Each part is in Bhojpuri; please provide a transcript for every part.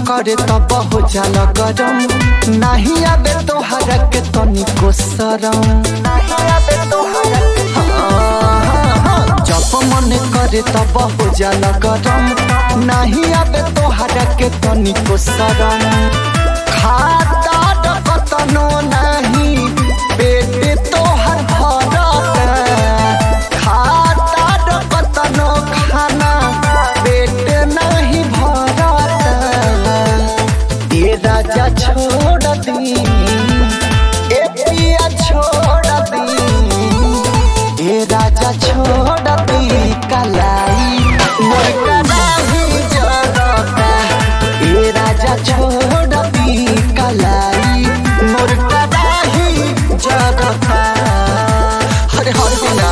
करे तब हो जाला गरम, नहीं आबे तोहरा के तनिको शरम। जब मन करे तब हो जाला गरम, नहीं आबे तोहरा के तनिको शरम। खाता कतनो नहीं पेट तोहर भरता, खाता कतनो खाना पेट नहीं भरता। ए राजा छोड़ दी, ए पिया छोड़ दी, ए राजा छोड़ दी कलाई मोर कलाई जरता। ए राजा छोड़ दी कलाई मोर कलाई जरता। हरे हर बिना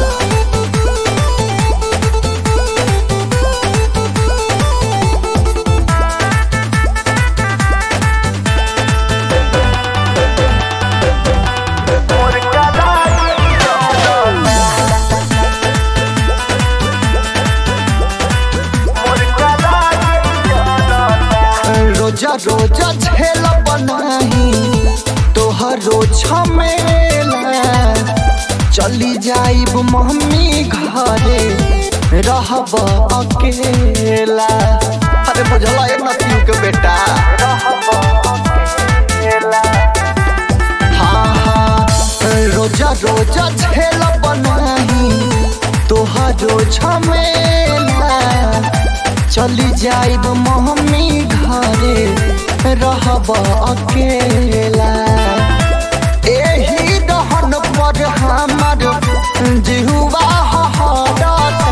रोजा रोजा झेल बनाही तोहरो झमेला। चली जाइब मम्मी घरे रहब अकेला। अरे बुझला ए नतियू के बेटा रहब अकेला। हाँ हाँ रोजा रोजा झेल बनाही तोहरो झमेला। चली जाइब मम्मी घरे रहब अकेला। एही रहन पर हमर जिहुआ हहरता,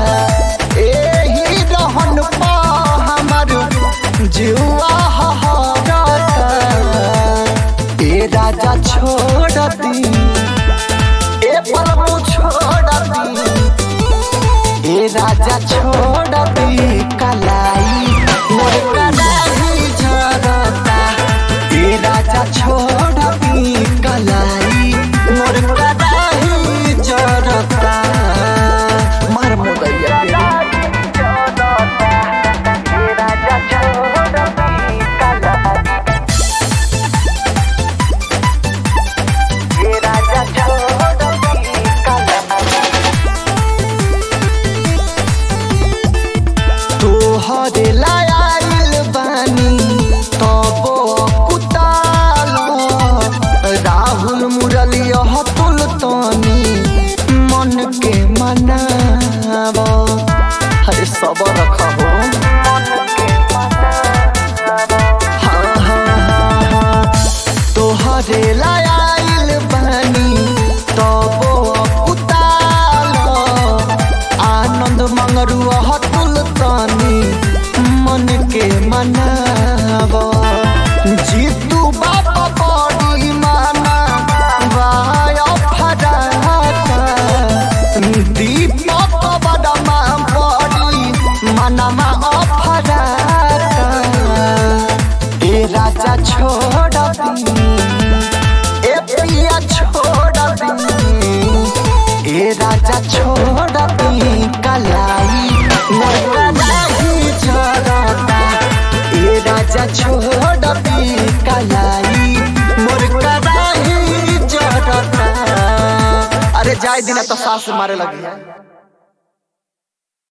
एही रहन पर हमर जिहुआ हहरता। ए राजा छोड़ दी, ए पलमू छोड़ दी, ए राजा छोड़ दी कलाई मोर कलाई जरता। ए राजा छोड़ दी कलाई मोर कलाई जरता। मार मोदैया ए राजा छोड़ दी कलाई, ए राजा छोड़ दी कलाई। तोहरे लायल बानी तबो कुताल। राहुल मुरली हतुल तनी मन के मनाव। हरे सबर रखो मन के मनाव। हाँ हाँ हाँ हाँ तोहरे लायल बानी तबो कुताल। आनंद मंगरू हतुल तनी मन के मनाव। जीतू बाबा बड़ी माना वाय फराता। दीपक बदमा बड़ी मनमा फराता। ए राजा छोड़ दी, ए पिया छोड़ दी, ए राजा छोड़ दी कलाई मोर कलाई जरता। ए राजा छोड़ दी कलाई मोर कलाई जरता। अरे जाए दिन तो सास मारे लगी है।